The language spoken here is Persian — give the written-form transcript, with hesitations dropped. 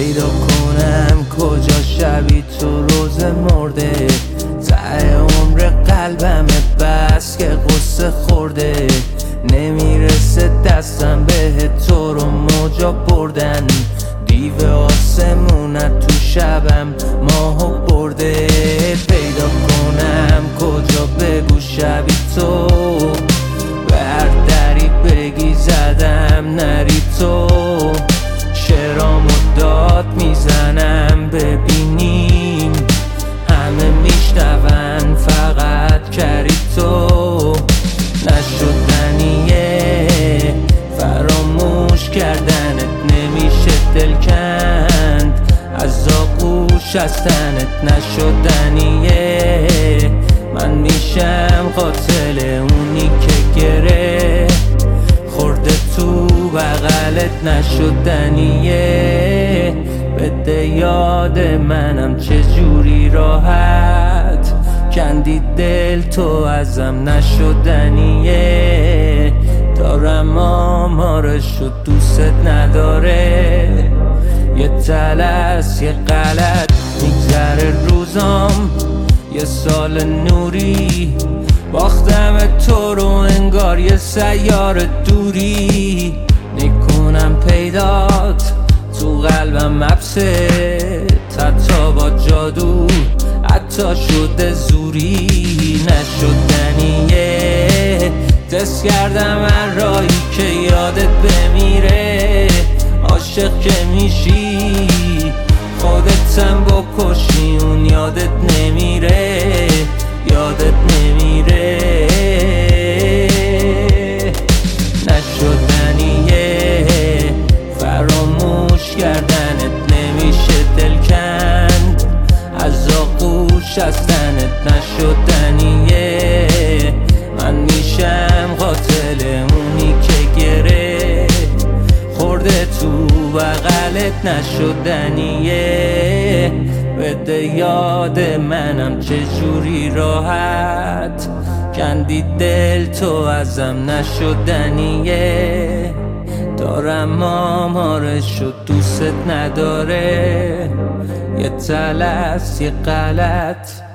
پیدا کنم کجا شبی تو روز مرده، ته عمر قلبم بس که قصه خورده، نمیرسه دستم به تو رو موجا بردن، دیو آسمونت تو شبم ماهو برده. پیدا کنم کجا بگو شبی تو، به هر دری بگی زدم نری تو، شعرامو داد میزنم ببینیم همه میشنون فقط کری تو، نشدنیه فراموش کردنت، نمیشه دل کند از آغوش از تنت، نشدنیه من میشم قاتل اونی که گره خورده تو بغلت، نشدنیه بده یاد منم چجوری راحت کندی دل تو ازم، نشدنیه دارم آمارش و دوست نداره، یه تلس یه غلط میگذره روزام، یه سال نوری باختم تو رو انگار یه سیاره دوری، میکنم پیدات تو قلبم حبسه، حتی با جادو حتی شده زوری، نشدنیه دست کردم هر راهی که یادت بمیره، عاشق که میشی خودتم بکشی اون یادت نمیره، یادت نمیره، نشدنیه فراموش کردنت، نمیشه دل کند از آغوش از تنت، نشدنیه من میشم قاتل اونی که گره خورده تو بغلت، نشدنیه بده یاد منم چجوری راحت کندی دل تو ازم، نشدنیه دارم آمارش و دوست نداره، یه تلس یه غلط